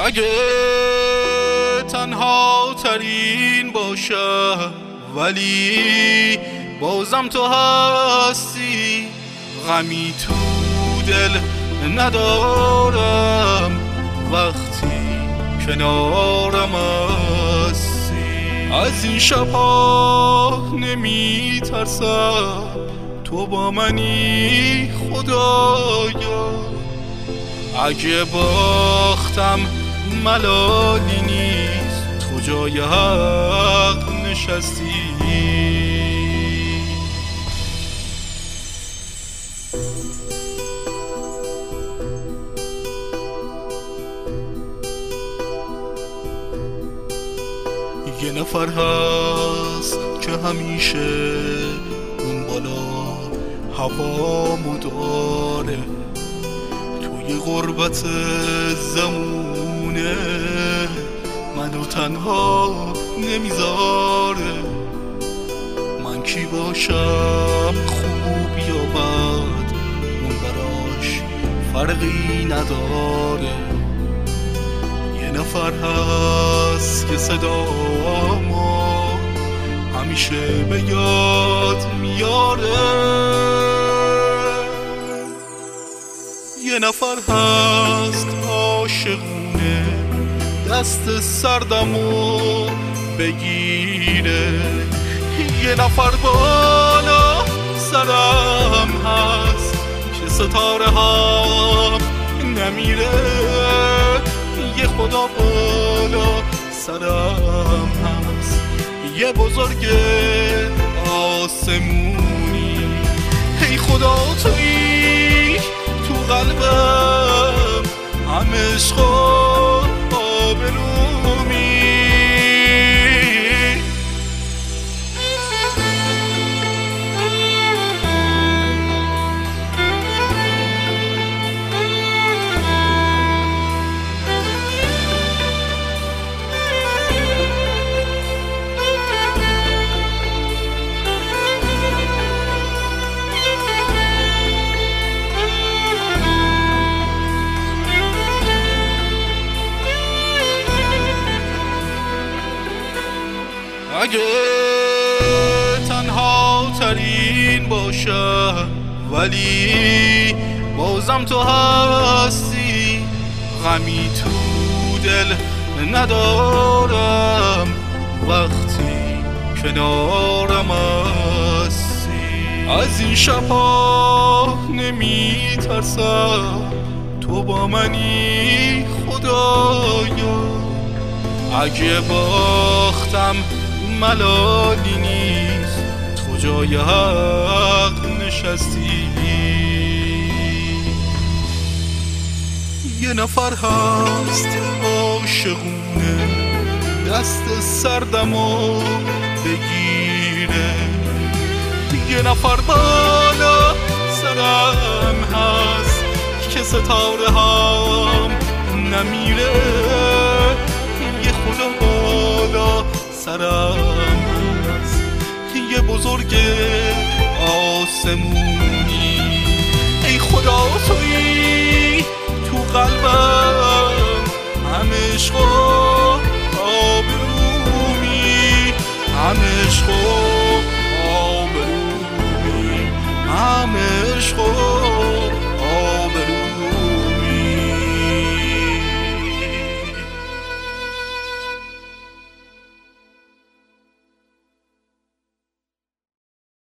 اگه تنها ترین باشه ولی بازم تو هستی، غمی تو دل ندارم وقتی کنارم هستی. از این شبها نمی ترسم، تو با منی خدایا. اگه باختم ملالی نیست، تو جای حق نشستی. یه نفر هست که همیشه اون بالا هوامو داره، توی غربت زمونه منو تنها نمیذاره. من کی باشم خوب یا بد اون براش فرقی نداره. یه نفر هست که صدامو همیشه به یاد میاره. یه نفر هست عاشقونه دست سردمو بگیره. یه نفر بالا سرم هست که ستاره هم نمیره. یه خدا بالا سرم هست، یه بزرگ آسمونی. ای خدا تویی تو قلبم، همه عشق و آبرومی. اگه تنها ترین باشه ولی بازم تو هستی، غمی تو دل ندارم وقتی کنارم هستی. از این شبها نمی ترسم، تو با منی خدایا. اگه باختم ملالی نیست، تو جای حق نشستی. یه نفر هست عاشقونه دست سردمو بگیره. یه نفر بالا سرم هست که ستاره هم نمیره. یه خدا بالا سرم هست، یه بزرگ آسمونی. ای خدا تویی تو قلبم، همه عشق و آبرومی، همه عشق و